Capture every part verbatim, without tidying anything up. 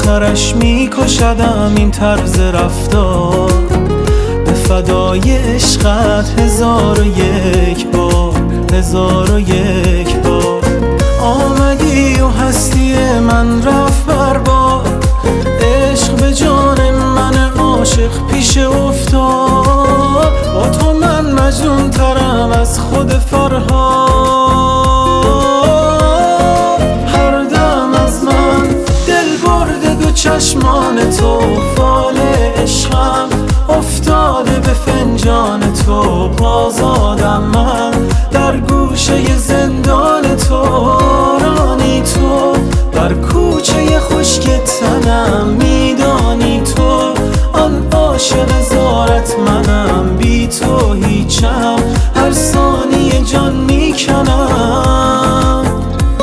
آخرش میکشدم این طرز رفتار. به فدای عشقت هزار و یک بار، هزار و یک بار. آمدی و هستی من رفت برباد، عشق به جان من عاشق پیش افتاد. با تو من مجنون ترم از خود فرهاد. هر دم از من دل برده دو چشمان تو، فال عشقم افتاده به فنجان تو. آزادم من در گوشه زندان تو، رانی تو در کوچه خشک تنم. میدانی تو آن عاشق زارت منم، بی تو هیچم، هر ثانیه جان میکنم.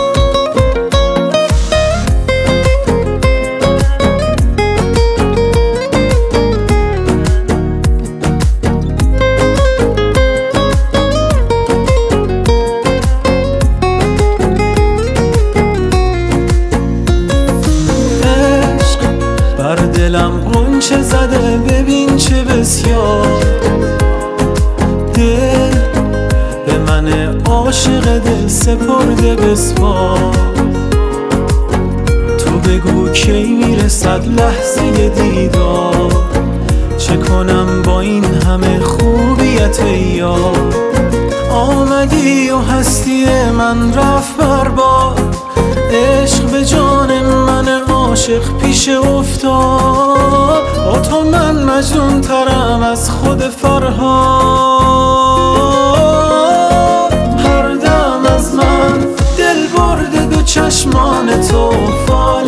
دلم غنچه زده ببین چه بسیار. دل به من عاشق دل سپرده بسپار. تو بگو کی میرسد لحظه دیدار، چه کنم با این همه خوبیت یار. آمدی و هستی من رفت برباد، عشق به جان من عاشق پیش افتاد. با تو من مجنون ترم از خود فرهاد. هر دم از من دل برده دو چشمان تو،